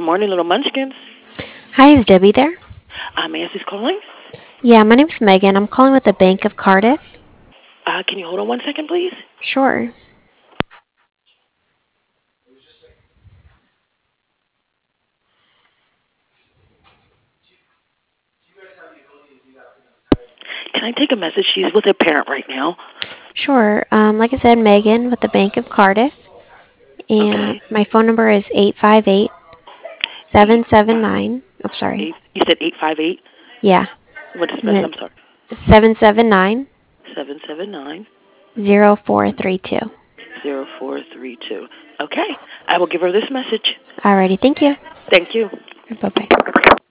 morning, little munchkins. Hi, is Debbie there? May I ask who's calling? Yeah, my name's Megan. I'm calling with the Bank of Cardiff. Can you hold on 1 second, please? Sure. Can I take a message? She's with her parent right now. Sure. Like I said, Megan with the Bank of Cardiff. And Okay. my phone number is 858 Eight five 779. Oh, sorry. eight. You said 858. Yeah. What is And best? then I'm sorry. 779 779 0432. 0432. Okay. I will give her this message. Alrighty. Thank you. Thank you. Bye bye.